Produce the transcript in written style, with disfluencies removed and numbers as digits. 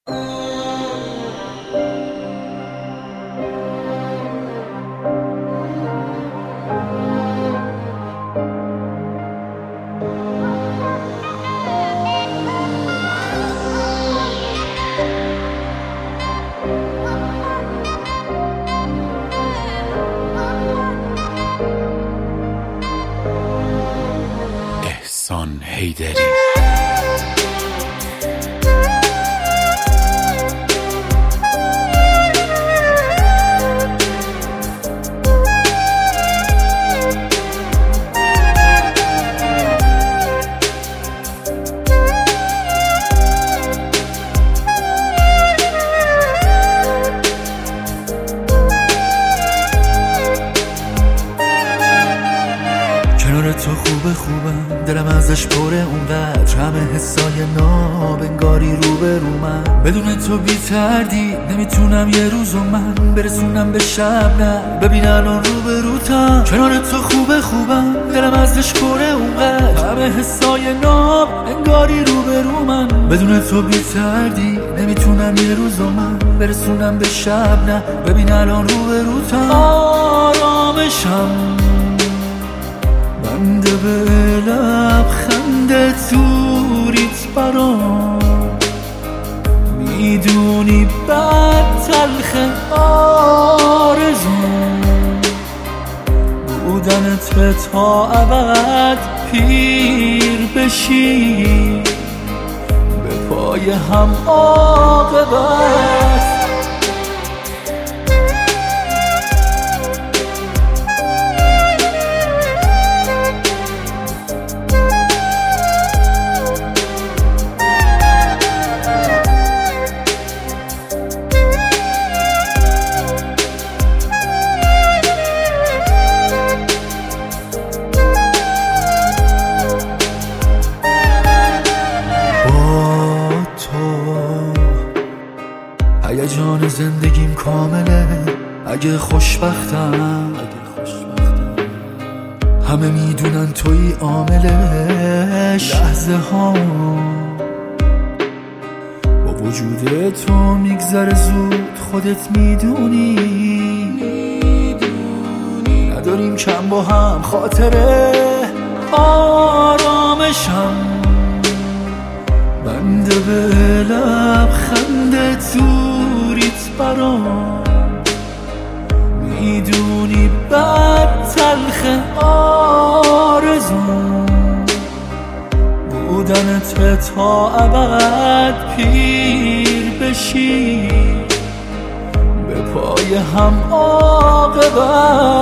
احسان حیدری کنار تو خوبم دلم ازش پره اونقدر همه حسای نابنگاری رو به رو من بدون تو بی تردید نمیتونم یه روزو من برسونم به شب نه ببین الان رو به روتم کنار تو خوبم دلم ازش پره اونقدر همه حسای نابنگاری رو به رو من بدون تو بی تردید نمیتونم یه روزو من برسونم به شب نه ببین الان رو به روتم آرامشم بنده به لبخند توریت برام میدونی بد تلخ آرزوم بودنت تا ابد پیر بشی به پای هم عاقبت هیجان زندگیم کامله اگه خوشبختم همه میدونن توی عاملش لحظه ها با وجود تو میگذره زود خودت میدونی نداریم کم با هم خاطره آرامشم بنده به لبخند توریت برام میدونی بد تلخ آرزوم بودنت تا ابد پیر بشی به پای هم عاقبت